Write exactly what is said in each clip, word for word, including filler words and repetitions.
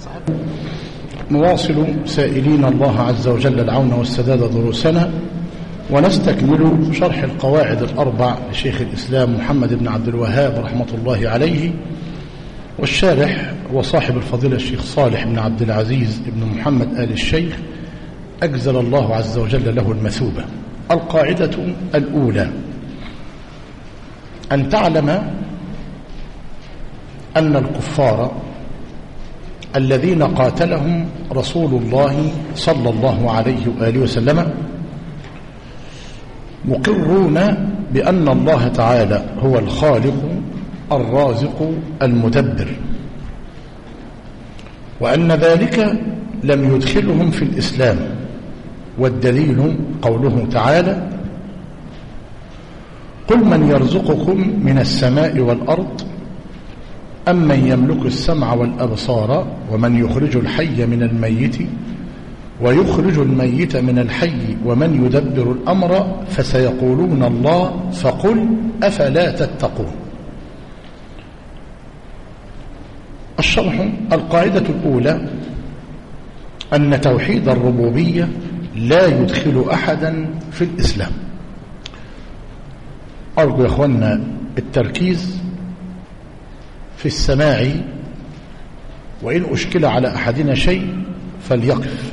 نواصل سائلين الله عز وجل العون والسداد دروسنا، ونستكمل شرح القواعد الأربع لشيخ الإسلام محمد بن عبد الوهاب رحمة الله عليه، والشارح وصاحب الفضيلة الشيخ صالح بن عبد العزيز بن محمد آل الشيخ أجزل الله عز وجل له المثوبة. القاعدة الأولى: أن تعلم أن الكفار الذين قاتلهم رسول الله صلى الله عليه وآله وسلم مقرون بأن الله تعالى هو الخالق الرازق المدبر، وأن ذلك لم يدخلهم في الإسلام، والدليل قوله تعالى: قل من يرزقكم من السماء والأرض أم من يملك السمع والأبصار ومن يخرج الحي من الميت ويخرج الميت من الحي ومن يدبر الأمر فسيقولون الله فقل أفلا تتقون. الشرح: القاعدة الأولى أن توحيد الربوبية لا يدخل أحدا في الإسلام. أرجو يا أخوانا التركيز في السماع، وإن أشكل على أحدنا شيء فليقف.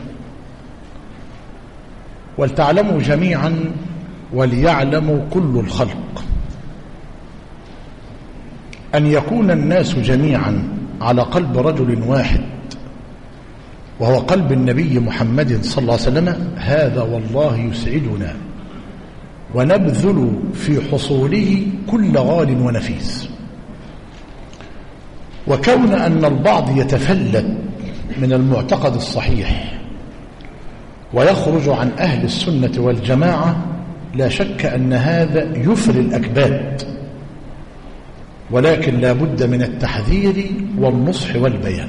ولتعلموا جميعا وليعلموا كل الخلق أن يكون الناس جميعا على قلب رجل واحد وهو قلب النبي محمد صلى الله عليه وسلم، هذا والله يسعدنا، ونبذل في حصوله كل غال ونفيس. وكون أن البعض يتفلت من المعتقد الصحيح ويخرج عن أهل السنة والجماعة، لا شك أن هذا يفري الأكباد، ولكن لا بد من التحذير والنصح والبيان.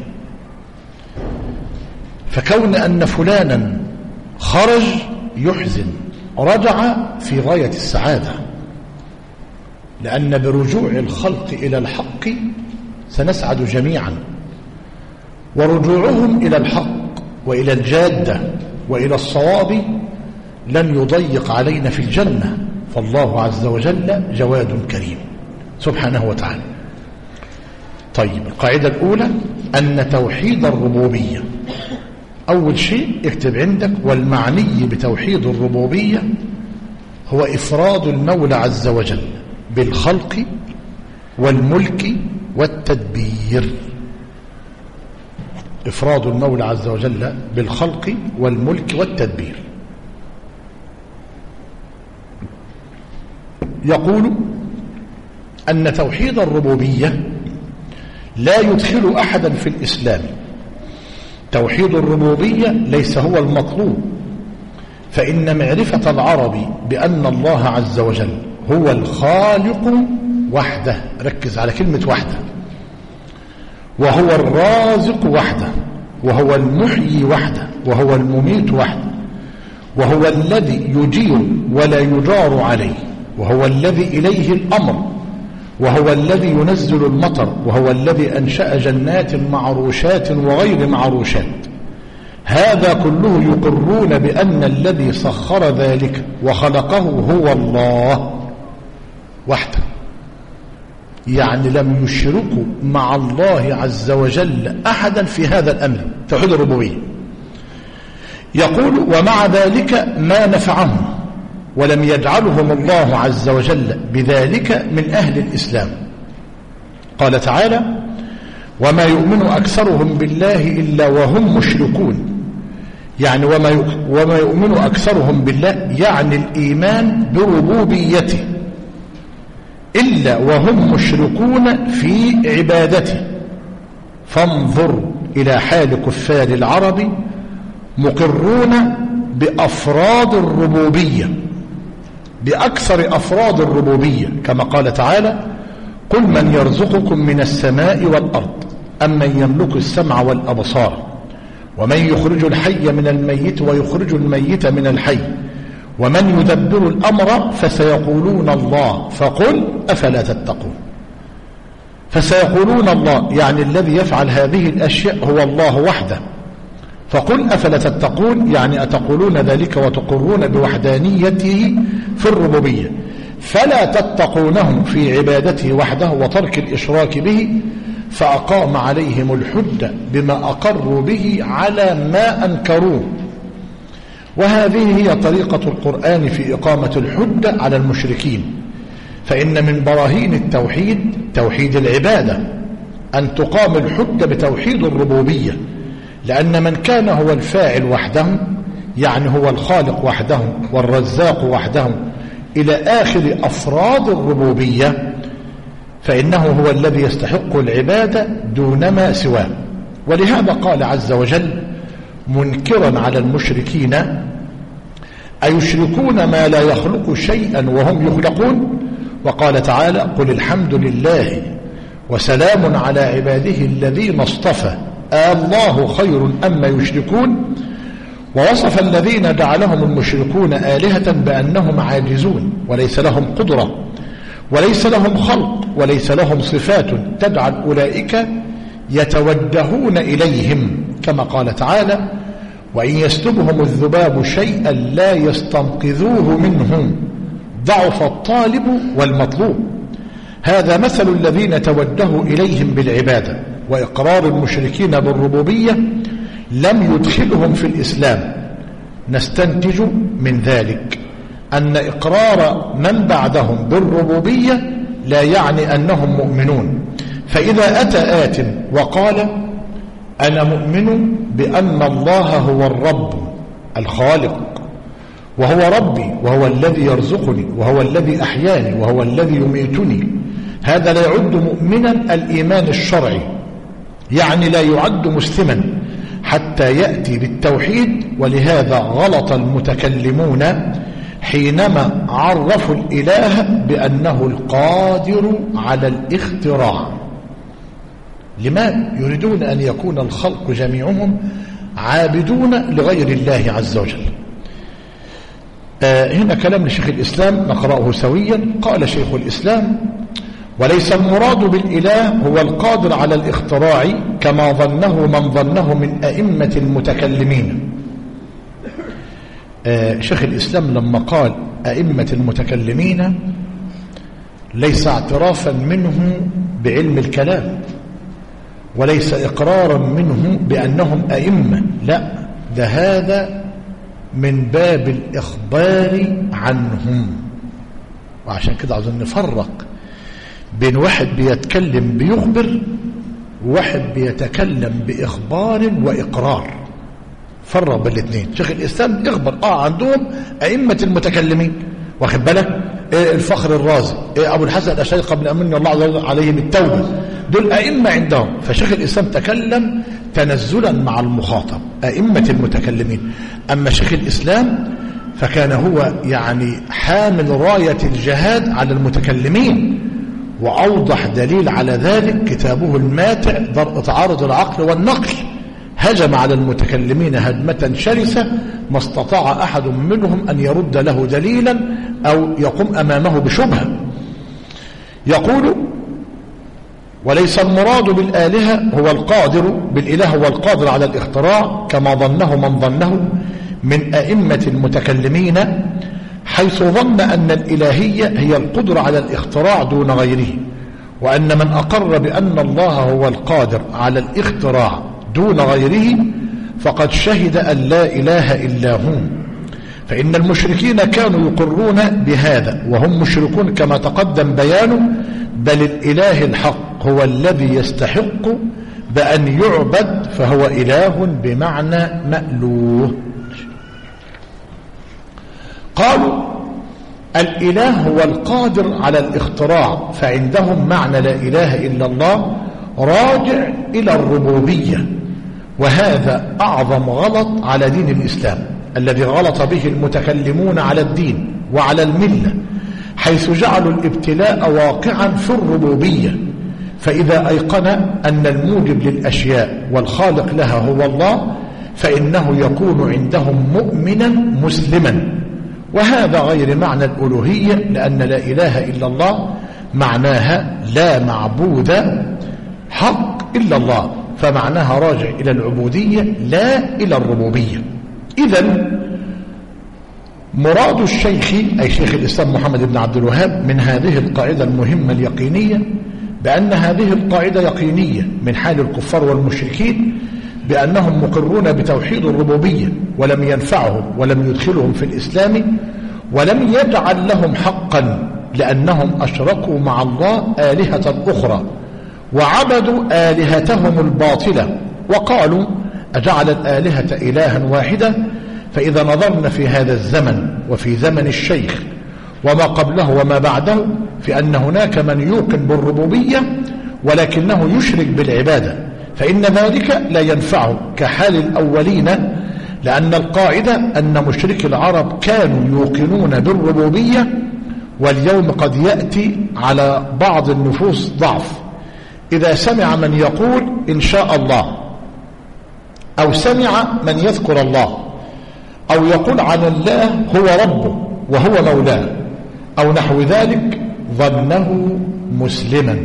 فكون أن فلانا خرج يحزن، رجع في غاية السعادة، لأن برجوع الخلق إلى الحق سنسعد جميعا، ورجوعهم إلى الحق وإلى الجادة وإلى الصواب لن يضيق علينا في الجنة، فالله عز وجل جواد كريم سبحانه وتعالى. طيب، القاعدة الأولى أن توحيد الربوبية، أول شيء اكتب عندك: والمعني بتوحيد الربوبية هو إفراد المولى عز وجل بالخلق والملك والتدبير. إفراد المولى عز وجل بالخلق والملك والتدبير. يقول أن توحيد الربوبية لا يدخل أحدا في الإسلام. توحيد الربوبية ليس هو المطلوب، فإن معرفة العرب بأن الله عز وجل هو الخالق وحده، ركز على كلمة وحده، وهو الرازق وحده، وهو المحيي وحده، وهو المميت وحده، وهو الذي يجير ولا يجار عليه، وهو الذي إليه الأمر، وهو الذي ينزل المطر، وهو الذي أنشأ جنات معروشات وغير معروشات. هذا كله يقرون بأن الذي سخر ذلك وخلقه هو الله وحده، يعني لم يشركوا مع الله عز وجل أحدا في هذا الأمر، توحيد الربوبية. يقول: ومع ذلك ما نفعهم ولم يجعلهم الله عز وجل بذلك من أهل الإسلام. قال تعالى: وما يؤمن أكثرهم بالله إلا وهم مشركون. يعني وما وما يؤمن أكثرهم بالله يعني الإيمان بربوبيته، إلا وهم مشركون في عبادته. فانظر إلى حال كفار العرب مقرون بأفراد الربوبية، بأكثر أفراد الربوبية، كما قال تعالى: قل من يرزقكم من السماء والأرض أم من يملك السمع والأبصار ومن يخرج الحي من الميت ويخرج الميت من الحي ومن يدبر الأمر فسيقولون الله فقل أفلا تتقون. فسيقولون الله، يعني الذي يفعل هذه الأشياء هو الله وحده. فقل أفلا تتقون، يعني أتقولون ذلك وتقرون بوحدانيته في الربوبية، فلا تتقونهم في عبادته وحده وترك الإشراك به، فأقام عليهم الحجة بما أقروا به على ما أنكروه. وهذه هي طريقة القرآن في إقامة الحجة على المشركين. فإن من براهين التوحيد توحيد العبادة، أن تقام الحجة بتوحيد الربوبية، لأن من كان هو الفاعل وحده، يعني هو الخالق وحده والرزاق وحده إلى آخر أفراد الربوبية، فإنه هو الذي يستحق العبادة دون ما سواه. ولهذا قال عز وجل منكرا على المشركين: أيشركون ما لا يخلق شيئا وهم يخلقون؟ وقال تعالى: قل الحمد لله وسلام على عباده الذين اصطفى الله خير أما يشركون. ووصف الذين جعلهم المشركون آلهة بأنهم عاجزون وليس لهم قدرة وليس لهم خلق وليس لهم صفات تجعل أولئك يتوجهون إليهم، كما قال تعالى: وإن يسلبهم الذباب شيئا لا يستنقذوه منه ضعف الطالب والمطلوب. هذا مثل الذين توجهوا إليهم بالعبادة. وإقرار المشركين بالربوبية لم يدخلهم في الإسلام. نستنتج من ذلك أن إقرار من بعدهم بالربوبية لا يعني أنهم مؤمنون. فإذا أتى آت وقال: أنا مؤمن بأن الله هو الرب الخالق وهو ربي وهو الذي يرزقني وهو الذي أحياني وهو الذي يميتني، هذا لا يعد مؤمنا الإيمان الشرعي، يعني لا يعد مسلما حتى يأتي بالتوحيد. ولهذا غلط المتكلمون حينما عرفوا الإله بأنه القادر على الاختراع. لما يريدون أن يكون الخلق جميعهم عابدون لغير الله عز وجل. آه هنا كلام لشيخ الإسلام نقرأه سويا. قال شيخ الإسلام: وليس المراد بالإله هو القادر على الاختراع كما ظنه من ظنه من أئمة المتكلمين. آه شيخ الإسلام لما قال أئمة المتكلمين ليس اعترافا منه بعلم الكلام وليس إقرارا منه بأنهم أئمة، لا، ده هذا من باب الإخبار عنهم. وعشان كده عاوزين نفرق بين واحد بيتكلم بيخبر وواحد بيتكلم بإخبار وإقرار. فرق بين الاثنين. شيخ الإسلام يخبر اه عندهم أئمة المتكلمين، واخد بالك؟ إيه الفخر الرازي، إيه أبو الحسن الأشعري قبل أن من الله عز وجل عليهم التوبة، دول أئمة عندهم. فشيخ الإسلام تكلم تنزلا مع المخاطب، أئمة المتكلمين. أما شيخ الإسلام فكان هو يعني حامل راية الجهاد على المتكلمين، وأوضح دليل على ذلك كتابه الماتع درء تعارض العقل والنقل. هجم على المتكلمين هجمة شرسة ما استطاع أحد منهم أن يرد له دليلا أو يقوم أمامه بشبهة. يقول: وليس المراد بالآلهة هو القادر بالإله هو القادر على الاختراع كما ظنه من ظنه من أئمة المتكلمين، حيث ظن أن الإلهية هي القدرة على الاختراع دون غيره، وأن من أقر بأن الله هو القادر على الاختراع دون غيره فقد شهد أن لا إله إلا هو. فإن المشركين كانوا يقرون بهذا وهم مشركون كما تقدم بيانه، بل الإله الحق هو الذي يستحق بأن يعبد، فهو إله بمعنى مألوه. قالوا الإله هو القادر على الاختراع، فعندهم معنى لا إله إلا الله راجع إلى الربوبية، وهذا أعظم غلط على دين الإسلام الذي غلط به المتكلمون على الدين وعلى الملة، حيث جعلوا الابتلاء واقعا في الربوبية. فإذا أيقن أن الموجب للأشياء والخالق لها هو الله فإنه يكون عندهم مؤمنا مسلما، وهذا غير معنى الألوهية، لأن لا إله إلا الله معناها لا معبود حق إلا الله، فمعناها راجع إلى العبودية لا إلى الربوبية. إذن مراد الشيخ أي شيخ الإسلام محمد بن عبد الوهاب من هذه القاعدة المهمة اليقينية بأن هذه القاعدة يقينية من حال الكفار والمشركين بأنهم مقرون بتوحيد الربوبية ولم ينفعهم ولم يدخلهم في الإسلام ولم يجعل لهم حقا، لأنهم أشركوا مع الله آلهة أخرى وعبدوا آلهتهم الباطلة وقالوا أجعل الآلهة إلها واحدة. فإذا نظرنا في هذا الزمن وفي زمن الشيخ وما قبله وما بعده في أن هناك من يوقن بالربوبية ولكنه يشرك بالعبادة، فإن ذلك لا ينفعه كحال الأولين، لأن القاعدة أن مشركي العرب كانوا يوقنون بالربوبية، واليوم قد يأتي على بعض النفوس ضعف إذا سمع من يقول إن شاء الله، أو سمع من يذكر الله، أو يقول عن الله هو ربه وهو مولاه أو نحو ذلك، ظنه مسلما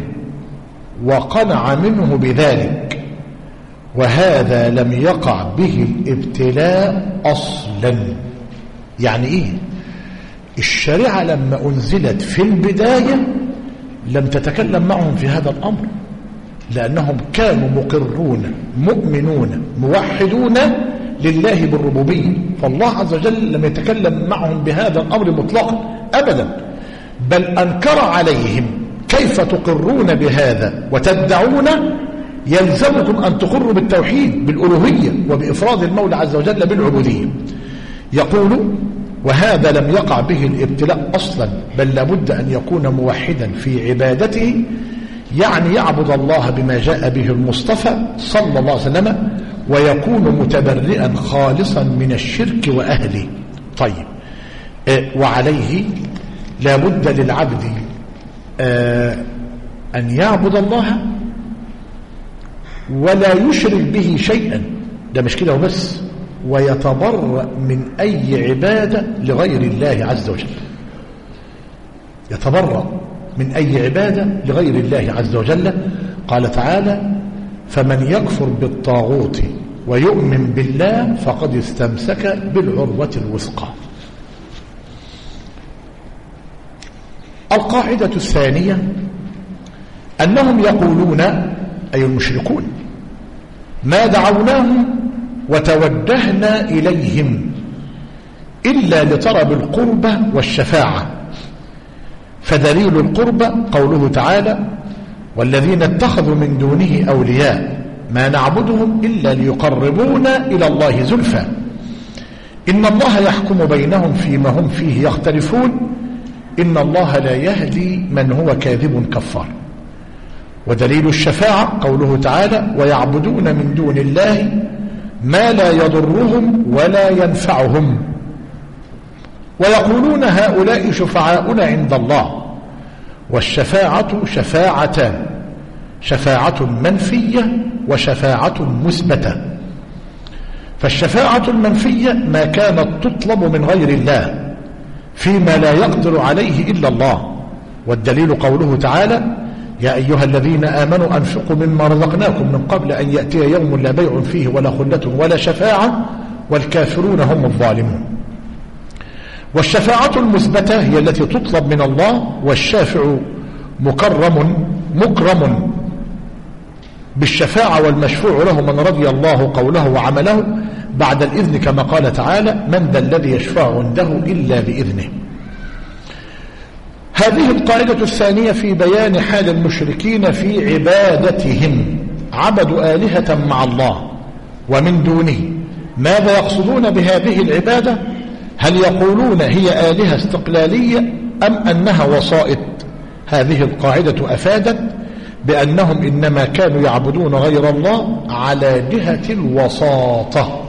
وقنع منه بذلك، وهذا لم يقع به الابتلاء أصلا. يعني إيه؟ الشريعة لما أنزلت في البداية لم تتكلم معهم في هذا الأمر، لأنهم كانوا مقرون مؤمنون موحدون لله بالربوبية، فالله عز وجل لم يتكلم معهم بهذا الأمر مطلقا أبدا، بل أنكر عليهم كيف تقرون بهذا وتدعون يلزمكم أن تقروا بالتوحيد بالألوهية وبإفراد المولى عز وجل بالعبودية. يقول وهذا لم يقع به الابتلاء أصلا، بل لابد أن يكون موحدا في عبادته، يعني يعبد الله بما جاء به المصطفى صلى الله عليه وسلم، ويكون متبرئا خالصا من الشرك وأهله. طيب، وعليه لابد للعبد أن يعبد الله ولا يشرك به شيئا، ده مش كده وبس، ويتبرأ من أي عبادة لغير الله عز وجل، يتبرأ من أي عبادة لغير الله عز وجل. قال تعالى فمن يكفر بالطاغوت ويؤمن بالله فقد استمسك بالعروة الوثقى. القاعدة الثانية أنهم يقولون أي المشركون ما دعوناهم وتوجهنا إليهم إلا لطلب القربة والشفاعة، فدليل القربة قوله تعالى والذين اتخذوا من دونه أولياء ما نعبدهم إلا ليقربونا إلى الله زلفى إن الله يحكم بينهم فيما هم فيه يختلفون إن الله لا يهدي من هو كاذب كفار. ودليل الشفاعة قوله تعالى ويعبدون من دون الله ما لا يضرهم ولا ينفعهم ويقولون هؤلاء شفعاؤنا عند الله. والشفاعة شفاعتان، شفاعة منفية وشفاعة مثبتة. فالشفاعة المنفية ما كانت تطلب من غير الله فيما لا يقدر عليه إلا الله، والدليل قوله تعالى يا أيها الذين آمنوا أنفقوا مما رزقناكم من قبل أن يأتي يوم لا بيع فيه ولا خلة ولا شفاعة والكافرون هم الظالمون. والشفاعة المثبتة هي التي تطلب من الله، والشافع مكرم مكرم بالشفاعة والمشفوع له من رضي الله قوله وعمله بعد الإذن، كما قال تعالى من ذا الذي يشفع عنده إلا بإذنه. هذه القاعدة الثانية في بيان حال المشركين في عبادتهم، عبدوا آلهة مع الله ومن دونه. ماذا يقصدون بهذه العبادة؟ هل يقولون هي آلهة استقلالية أم أنها وسائط؟ هذه القاعدة أفادت بأنهم إنما كانوا يعبدون غير الله على جهة الوساطة،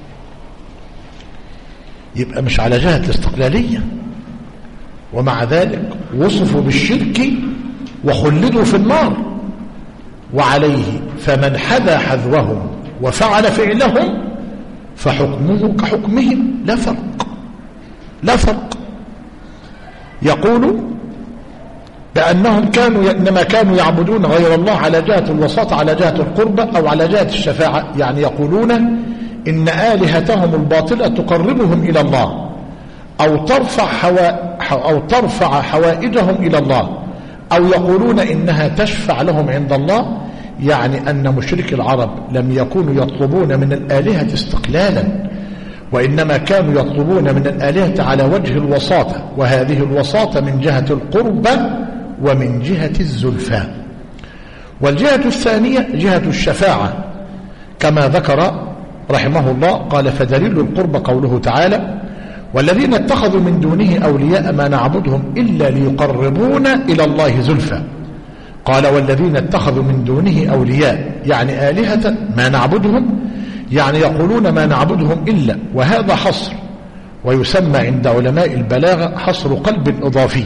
يبقى مش على جهة الاستقلالية، ومع ذلك وصفوا بالشرك وخلدوا في النار. وعليه فمن حذا حذوهم وفعل فعلهم فحكمه كحكمهم لا فرق لا فرق. يقول بأنهم كانوا إنما كانوا يعبدون غير الله على جهة الوساطة، على جهة القربة أو على جهة الشفاعة. يعني يقولون إن آلهتهم الباطلة تقربهم إلى الله أو ترفع حوا أو ترفع حوائجهم إلى الله، أو يقولون إنها تشفع لهم عند الله. يعني أن مشرك العرب لم يكونوا يطلبون من الآلهة استقلالا، وإنما كانوا يطلبون من الآلهة على وجه الوساطة، وهذه الوساطة من جهة القربة ومن جهة الزلفى. والجهة الثانية جهة الشفاعة كما ذكر رحمه الله، قال فدليل القربة قوله تعالى والذين اتخذوا من دونه أولياء ما نعبدهم إلا ليقربونا إلى الله زلفى. قال والذين اتخذوا من دونه أولياء يعني آلهة ما نعبدهم، يعني يقولون ما نعبدهم إلا، وهذا حصر، ويسمى عند علماء البلاغة حصر قلب إضافي.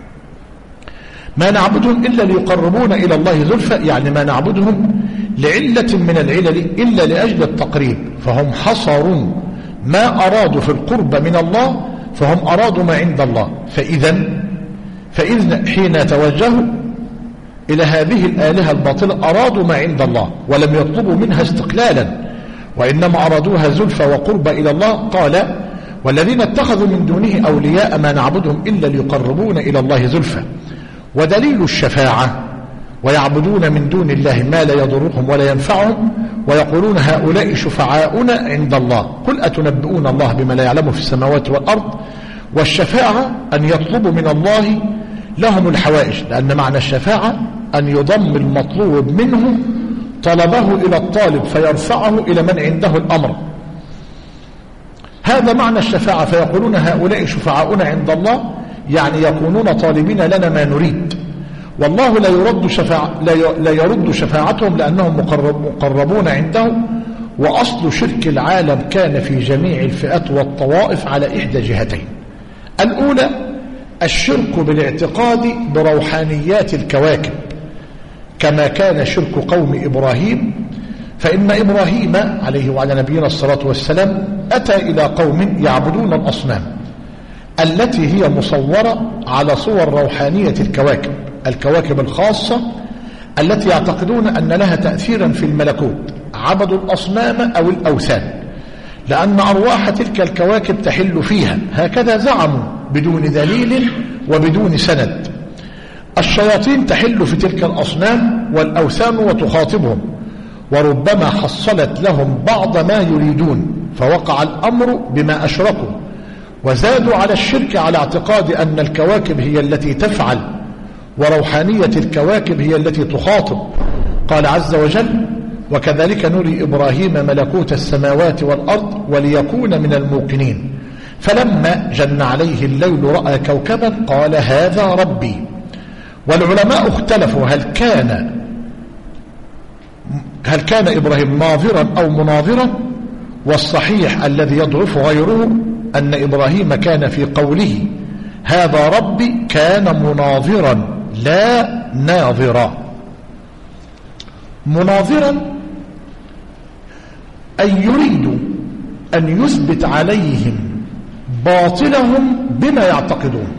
ما نعبدهم إلا ليقربونا إلى الله زلفى، يعني ما نعبدهم لعلة من العلل إلا لأجل التقريب، فهم حصروا ما أرادوا في القرب من الله، فهم أرادوا ما عند الله. فإذا فإذن حين توجهوا إلى هذه الآلهة الباطلة أرادوا ما عند الله ولم يطلبوا منها استقلالا، وإنما أرادوها زلفى وقرب إلى الله. قال والذين اتخذوا من دونه أولياء ما نعبدهم إلا ليقربون إلى الله زلفى. ودليل الشفاعة ويعبدون من دون الله ما لا يضرهم ولا ينفعهم ويقولون هؤلاء شفعاؤنا عند الله، قل أتنبئون الله بما لا يعلم في السماوات والأرض. والشفاعة أن يطلبوا من الله لهم الحوائج، لأن معنى الشفاعة أن يضم المطلوب منه طلبه إلى الطالب فيرفعه إلى من عنده الأمر. هذا معنى الشفاعة. فيقولون هؤلاء شفعاؤنا عند الله، يعني يكونون طالبين لنا ما نريد، والله لا يرد شفاعة لا يرد شفاعتهم لأنهم مقرب مقربون عنده. وأصل شرك العالم كان في جميع الفئات والطوائف على إحدى جهتين. الأولى الشرك بالاعتقاد بروحانيات الكواكب، كما كان شرك قوم إبراهيم. فإن إبراهيم عليه وعلى نبينا الصلاة والسلام أتى إلى قوم يعبدون الأصنام التي هي مصورة على صور روحانية الكواكب، الكواكب الخاصة التي يعتقدون أن لها تأثيرا في الملكوت. عبدوا الأصنام أو الأوثان لأن أرواح تلك الكواكب تحل فيها، هكذا زعموا بدون دليل وبدون سند. الشياطين تحل في تلك الأصنام والأوثان وتخاطبهم، وربما حصلت لهم بعض ما يريدون، فوقع الأمر بما أشركوا وزادوا على الشرك على اعتقاد أن الكواكب هي التي تفعل وروحانية الكواكب هي التي تخاطب. قال عز وجل وكذلك نري إبراهيم ملكوت السماوات والأرض وليكون من الموقنين فلما جن عليه الليل رأى كوكبا قال هذا ربي. والعلماء اختلفوا هل كان هل كان إبراهيم ناظرا أو مناظرا، والصحيح الذي يضعف غيره أن إبراهيم كان في قوله هذا ربي كان مناظرا لا ناظرا. مناظرا أن يريد أن يثبت عليهم باطلهم بما يعتقدون.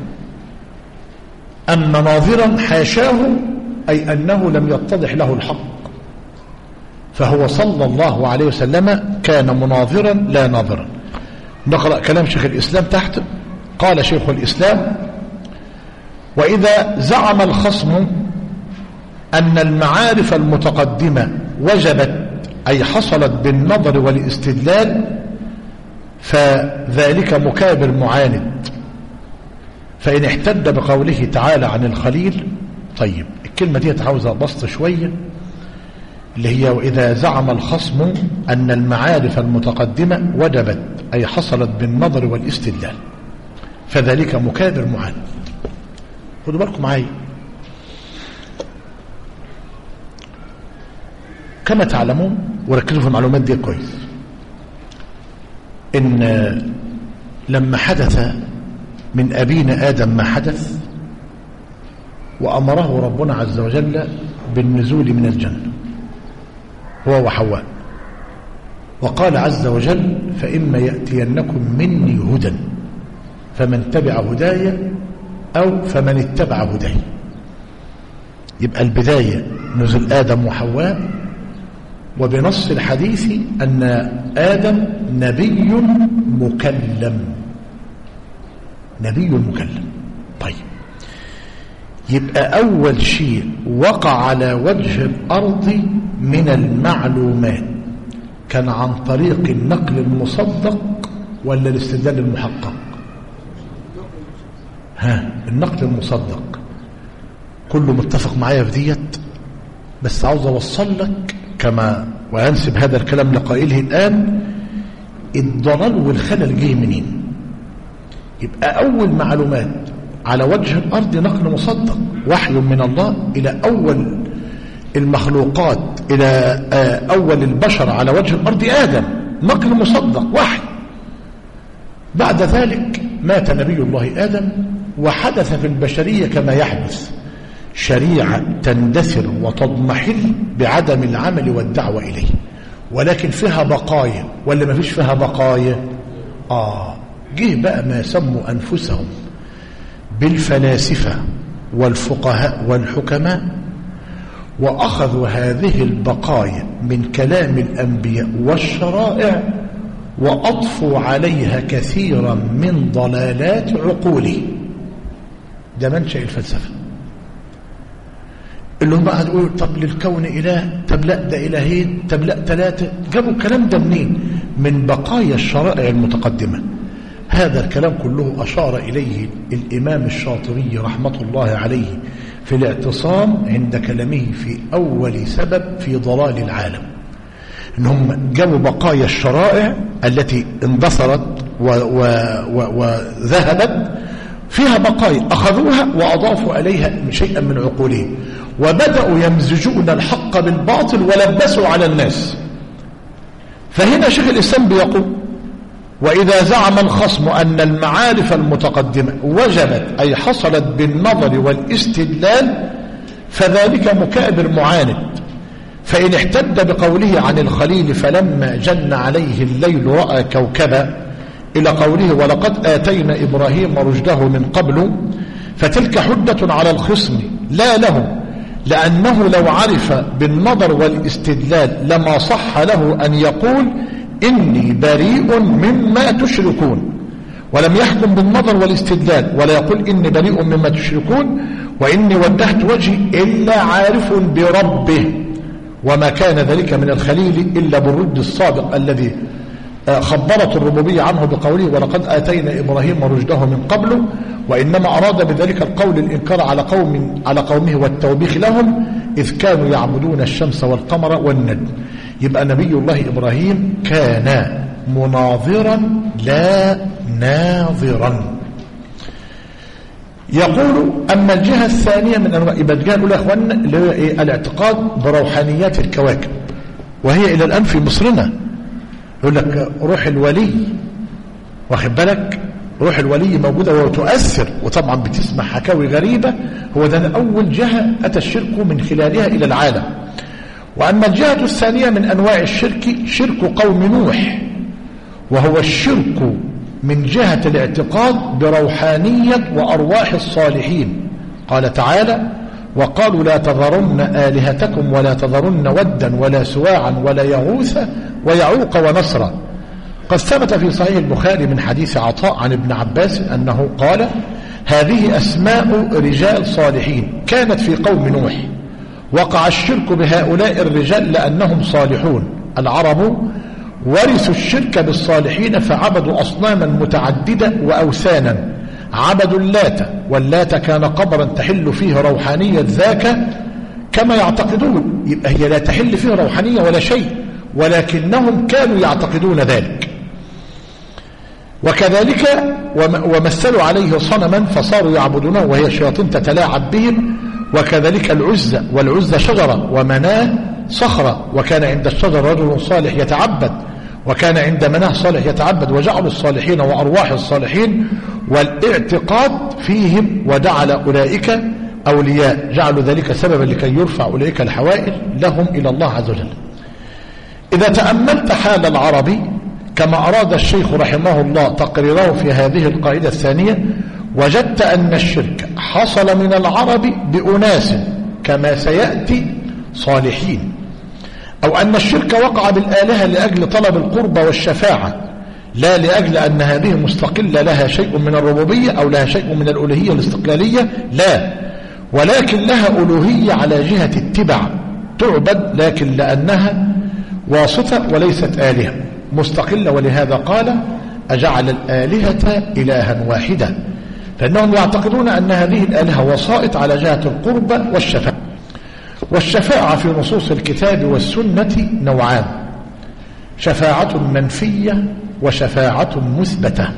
أما ناظرا حاشاه أي أنه لم يتضح له الحق، فهو صلى الله عليه وسلم كان مناظرا لا ناظرا. نقرأ كلام شيخ الإسلام تحت. قال شيخ الإسلام وإذا زعم الخصم أن المعارف المتقدمة وجبت أي حصلت بالنظر والاستدلال فذلك مكابر معاند. فإن احتد بقوله تعالى عن الخليل. طيب الكلمة دي عاوزة بسط شوية، اللي هي وإذا زعم الخصم أن المعارف المتقدمة وجبت أي حصلت بالنظر والاستدلال فذلك مكابر معاند. خدوا بالكم معايا، كما تعلمون وركزوا في المعلومات دي كويس، إن لما حدث من أبينا آدم ما حدث وأمره ربنا عز وجل بالنزول من الجنة هو وحواء، وقال عز وجل فإما يأتينكم مني هدى فمن تبع هداي أو فمن اتبع هداي. يبقى البداية نزل آدم وحواء، وبنص الحديث أن آدم نبي مكلم، نبي مكلم. طيب يبقى أول شيء وقع على وجه الأرض من المعلومات كان عن طريق النقل المصدق ولا الاستدلال المحقق؟ ها، النقل المصدق. كله متفق معايا في ديت، بس عاوز اوصل لك كما وانسب هذا الكلام لقائله الآن الضلال والخلل جه منين. يبقى أول معلومات على وجه الأرض نقل مصدق، وحي من الله إلى أول المخلوقات، إلى أول البشر على وجه الأرض آدم، نقل مصدق وحي. بعد ذلك مات نبي الله آدم، وحدث في البشرية كما يحدث شريعة تندثر وتضمحل بعدم العمل والدعوة إليه، ولكن فيها بقايا ولا ما فيش فيها بقايا؟ آه جه بقى ما سموا أنفسهم بالفلاسفة والفقهاء والحكماء، وأخذوا هذه البقايا من كلام الأنبياء والشرائع وأضفوا عليها كثيرا من ضلالات عقوله. ده منشأ الفلسفة. اللي هم بقى يقولوا طب للكون إله، طب لا ده إلهين، طب لا ثلاثة. جابوا الكلام ده منين؟ من بقايا الشرائع المتقدمة. هذا الكلام كله أشار إليه الإمام الشاطبي رحمة الله عليه في الاعتصام عند كلامه في أول سبب في ضلال العالم، إنهم جابوا بقايا الشرائع التي اندثرت وذهبت، فيها بقايا أخذوها وأضافوا عليها شيئا من عقولهم، وبدأوا يمزجون الحق بالباطل ولبسوا على الناس. فهنا شيخ الإسلام بيقول: وإذا زعم الخصم أن المعارف المتقدمة وجبت أي حصلت بالنظر والاستدلال فذلك مكابر معاند، فإن احتد بقوله عن الخليل فلما جن عليه الليل رأى كوكبا إلى قوله ولقد آتينا إبراهيم رشده من قبل، فتلك حجة على الخصم لا له، لأنه لو عرف بالنظر والاستدلال لما صح له أن يقول إني بريء مما تشركون، ولم يحكم بالنظر والاستدلال ولا يقول إني بريء مما تشركون وإني وجهت وجهي إلا عارف بربه، وما كان ذلك من الخليل إلا بالرد الصادق الذي خبرت الربوبية عنه بقوله ولقد آتينا إبراهيم رشده من قبل، وإنما أراد بذلك القول الإنكار على قوم على قومه والتوبيخ لهم إذ كانوا يعبدون الشمس والقمر والنجم. يبقى نبي الله إبراهيم كان مناظرا لا ناظرا. يقول أما الجهة الثانية من أنواع، يبقى الجهة الأولى يا أخوانا اللي هو إيه؟ الاعتقاد بروحانيات الكواكب، وهي إلى الآن في مصرنا. يقول لك روح الولي، واخد بالك، روح الولي موجودة وتؤثر، وطبعا بتسمع حكاوي غريبة. هو ده أول جهة أتى الشرك من خلالها إلى العالم. وأما الجهة الثانية من أنواع الشرك شرك قوم نوح، وهو الشرك من جهة الاعتقاد بروحانية وأرواح الصالحين. قال تعالى وقالوا لا تذرن آلهتكم ولا تذرن ودا ولا سواعا ولا يغوث ويعوق ونسرا. قد ثبت في صحيح البخاري من حديث عطاء عن ابن عباس أنه قال هذه أسماء رجال صالحين كانت في قوم نوح، وقع الشرك بهؤلاء الرجال لأنهم صالحون. العرب ورثوا الشرك بالصالحين فعبدوا أصناما متعددة وأوثانا، عبدوا اللات، واللات كان قبرا تحل فيه روحانية ذاك كما يعتقدون. يبقى هي لا تحل فيه روحانية ولا شيء، ولكنهم كانوا يعتقدون ذلك. وكذلك ومثلوا عليه صنما فصاروا يعبدونه وهي الشياطين تتلاعب بهم. وكذلك العزة، والعزة شجرة، ومناه صخرة، وكان عند الشجر رجل صالح يتعبد، وكان عند مناه صالح يتعبد، وجعلوا الصالحين وأرواح الصالحين والاعتقاد فيهم وجعل أولئك أولياء، جعلوا ذلك سببا لكي يرفع أولئك الحوائج لهم إلى الله عز وجل. إذا تأملت حال العربي كما أراد الشيخ رحمه الله تقريره في هذه القاعدة الثانية، وجدت أن الشرك حصل من العرب بأناس كما سيأتي صالحين، أو أن الشرك وقع بالآلهة لأجل طلب القرب والشفاعة لا لأجل أن هذه مستقلة لها شيء من الربوبية أو لها شيء من الألوهية الاستقلالية، لا، ولكن لها ألوهية على جهة اتباع تعبد، لكن لأنها واسطة وليست آلهة مستقلة. ولهذا قال أجعل الآلهة إلها واحدة، فإنهم يعتقدون أن هذه الآلهة وسائط على جهة القرب والشفاعة. والشفاعة في نصوص الكتاب والسنة نوعان: شفاعة منفية وشفاعة مثبتة.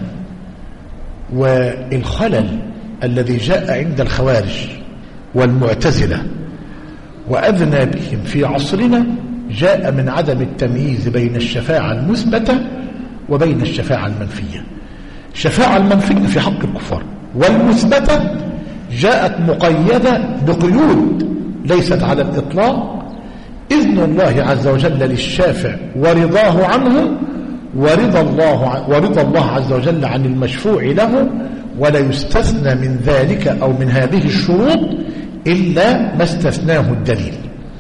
والخلل الذي جاء عند الخوارج والمعتزلة وأذنى بهم في عصرنا جاء من عدم التمييز بين الشفاعة المثبتة وبين الشفاعة المنفية. الشفاعة المنفية في حق الكفار، والمثبتة جاءت مقيدة بقيود ليست على الإطلاق: إذن الله عز وجل للشافع ورضاه عنه، ورضا الله, ورضا الله عز وجل عن المشفوع له، ولا يستثنى من ذلك أو من هذه الشروط إلا ما استثناه الدليل.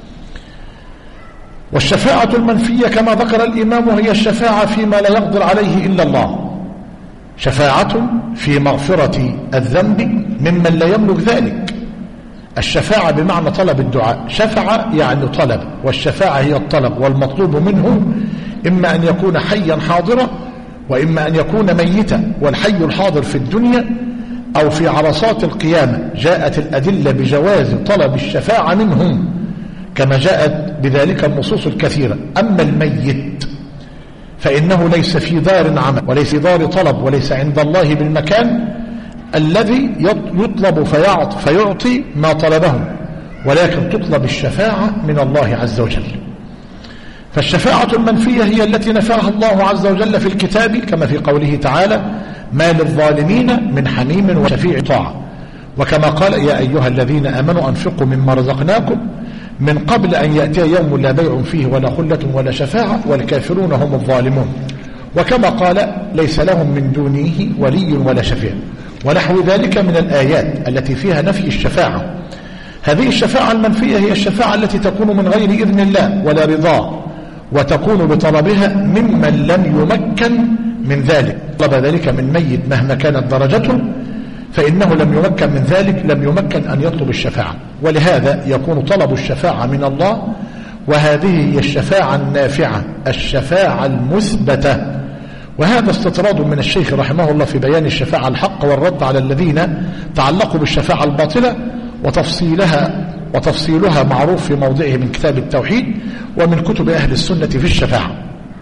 والشفاعة المنفية كما ذكر الإمام هي الشفاعة فيما لا يقدر عليه إلا الله، شفاعة في مغفرة الذنب ممن لا يملك ذلك. الشفاعة بمعنى طلب الدعاء، شفع يعني طلب، والشفاعة هي الطلب، والمطلوب منه إما أن يكون حيا حاضرا وإما أن يكون ميتا. والحي الحاضر في الدنيا أو في عرصات القيامة جاءت الأدلة بجواز طلب الشفاعة منهم كما جاءت بذلك النصوص الكثيرة. أما الميت فإنه ليس في دار عمل وليس في دار طلب وليس عند الله بالمكان الذي يطلب فيعطي, فيعطي ما طلبه، ولكن تطلب الشفاعة من الله عز وجل. فالشفاعة المنفية هي التي نفاها الله عز وجل في الكتاب كما في قوله تعالى: ما للظالمين من حميم وشفيع طاعة. وكما قال: يا أيها الذين آمنوا أنفقوا مما رزقناكم من قبل أن يأتي يوم لا بيع فيه ولا خلة ولا شفاعة والكافرون هم الظالمون. وكما قال: ليس لهم من دونه ولي ولا شفيع، ونحو ذلك من الآيات التي فيها نفي الشفاعة. هذه الشفاعة المنفية هي الشفاعة التي تكون من غير إذن الله ولا رضاه، وتكون بطلبها ممن لم يمكن من ذلك. طلب ذلك من ميت مهما كانت درجته فإنه لم يمكن من ذلك، لم يمكن أن يطلب الشفاعة، ولهذا يكون طلب الشفاعة من الله. وهذه هي الشفاعة النافعة، الشفاعة المثبتة. وهذا استطراد من الشيخ رحمه الله في بيان الشفاعة الحق والرد على الذين تعلقوا بالشفاعة الباطلة، وتفصيلها وتفصيلها معروف في موضعه من كتاب التوحيد ومن كتب أهل السنة في الشفاعة.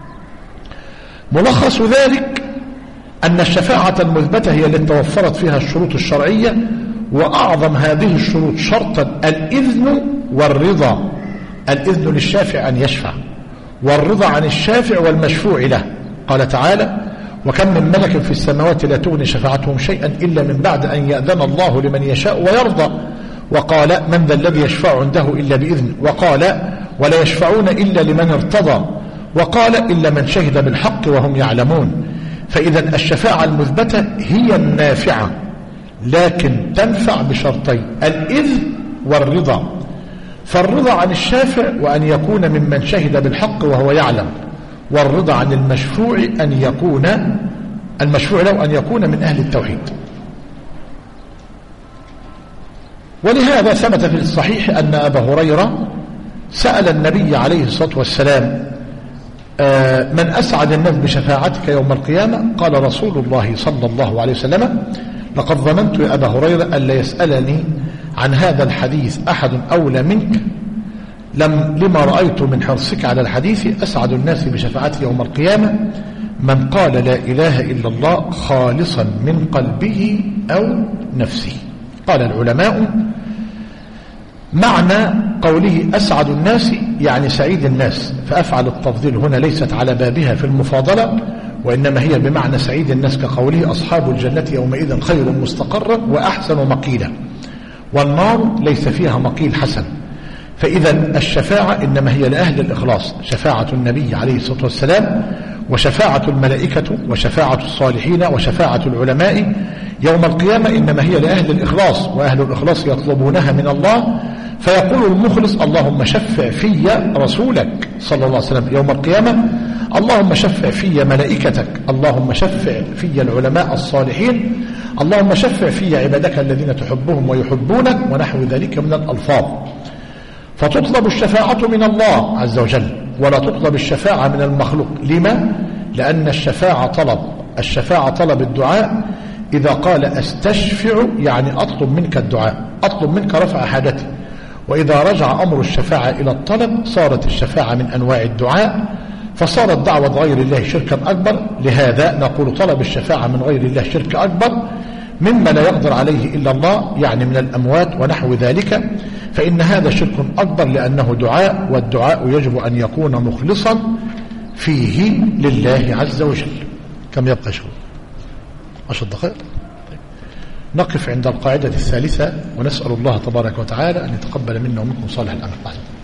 ملخص ذلك أن الشفاعة المثبتة هي التي توفرت فيها الشروط الشرعية، وأعظم هذه الشروط شرطا الإذن والرضا. الإذن للشافع أن يشفع، والرضا عن الشافع والمشفوع له. قال تعالى: وكم من ملك في السماوات لا تغني شفاعتهم شيئا إلا من بعد أن يأذن الله لمن يشاء ويرضى. وقال: من ذا الذي يشفع عنده إلا بإذنه. وقال: ولا يشفعون إلا لمن ارتضى. وقال: إلا من شهد بالحق وهم يعلمون. فإذا الشفاعة المثبتة هي النافعة، لكن تنفع بشرطين: الإذن والرضا. فالرضا عن الشافع وأن يكون ممن شهد بالحق وهو يعلم، والرضا عن المشفوع أن يكون المشفوع له أن يكون من أهل التوحيد. ولهذا ثبت في الصحيح أن أبا هريرة سأل النبي عليه الصلاة والسلام: من أسعد الناس بشفاعتك يوم القيامة؟ قال رسول الله صلى الله عليه وسلم: لقد ظننت يا أبا هريرة ألا يسألني عن هذا الحديث أحد أولى منك، لم لما رأيت من حرصك على الحديث أسعد الناس بشفاعتي يوم القيامة من قال لا إله إلا الله خالصا من قلبه أو نفسه. قال العلماء: معنى قوله أسعد الناس يعني سعيد الناس، فأفعل التفضيل هنا ليست على بابها في المفاضلة، وإنما هي بمعنى سعيد الناس، كقوله أصحاب الجنة يومئذ خير مستقرا وأحسن مقيلا، والنار ليس فيها مقيل حسن. فإذا الشفاعة إنما هي لأهل الإخلاص، شفاعة النبي عليه الصلاة والسلام وشفاعة الملائكة وشفاعة الصالحين وشفاعة العلماء يوم القيامة إنما هي لأهل الإخلاص، وأهل الإخلاص يطلبونها من الله فيقول المخلص اللهم شفع في رسولك صلى الله عليه وسلم يوم القيامة، اللهم شفع في ملائكتك، اللهم شفع في العلماء الصالحين، اللهم شفع في عبادك الذين تحبهم ويحبونك، ونحو ذلك من الألفاظ. فتطلب الشفاعة من الله عز وجل ولا تطلب الشفاعة من المخلوق. لما؟ لأن الشفاعة طلب الشفاعة طلب الدعاء. إذا قال أستشفع يعني أطلب منك الدعاء، أطلب منك رفع حاجتي. وإذا رجع أمر الشفاعة إلى الطلب صارت الشفاعة من أنواع الدعاء، فصارت دعوة غير الله شركا أكبر. لهذا نقول طلب الشفاعة من غير الله شرك أكبر مما لا يقدر عليه إلا الله، يعني من الأموات ونحو ذلك، فإن هذا شرك أكبر لأنه دعاء، والدعاء يجب أن يكون مخلصا فيه لله عز وجل. كم يبقى شهور؟ عشر دقائق. نقف عند القاعدة الثالثة ونسأل الله تبارك وتعالى أن يتقبل منا ومنكم صالح الأعمال.